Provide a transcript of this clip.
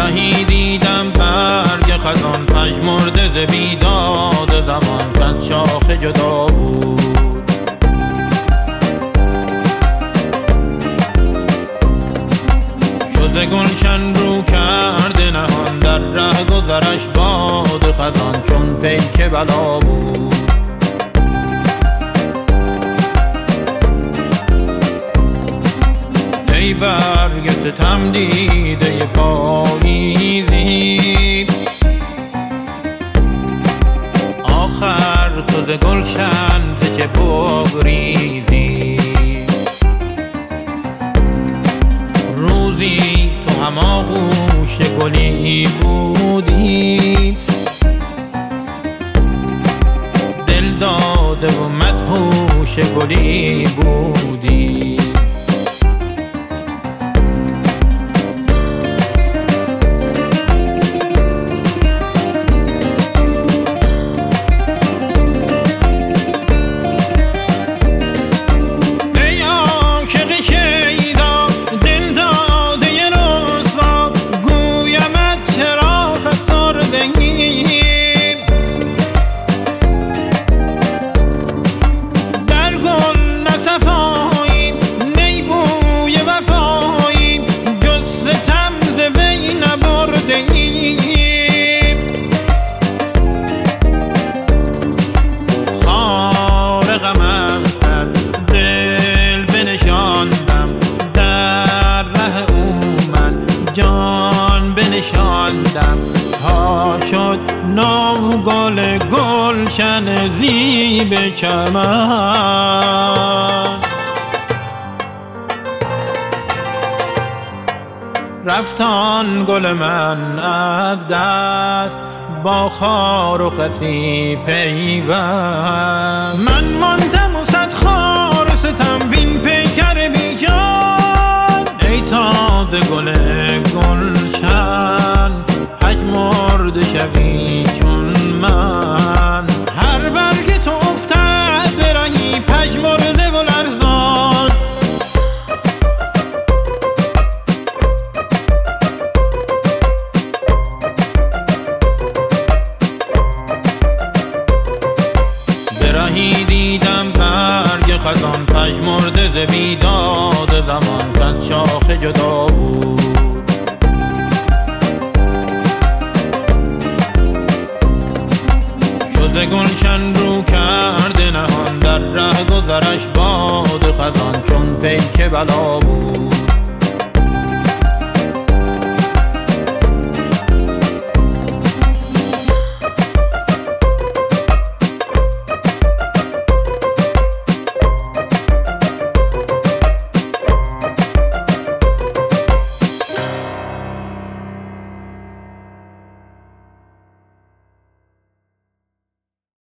برهی دیدم برگ خزان پژمرده ز بیداد زمان کز شاخ جدا بود. ز گلشن رو کرده نهان در ره گذرش باد خزان چون پیک بلا بود. ای برگ ستم دیده پاییزی آخر تو ز گلشن ز چه بگریزی. روزی تو هم آغوش گلی بودی دل داده و مدهوش گلی بودی. در گل نصفاییم نی بوی وفاییم جز ستم ز وی نبرده‌ایم. خار غمم کرد دل بنشاندم در ره او من جان بنشاندم تا شد نو گل گلشن زیب چمن. رفت آن گل من از دست با خار و خسی پیوست. من ماندم و صد خار ستم وین پیکر بی جان. ای تازه گل گلشن پژمرده شوی چون من. هر برگ تو افتد برهی پژمرده و لرزان. برهی دیدم برگ خزان پژمرده ز بیداد زمان کز شاخ جدا بود. ز گلشن رو کرده نهان در ره گذرش باد خزان چون پیک بلا بود.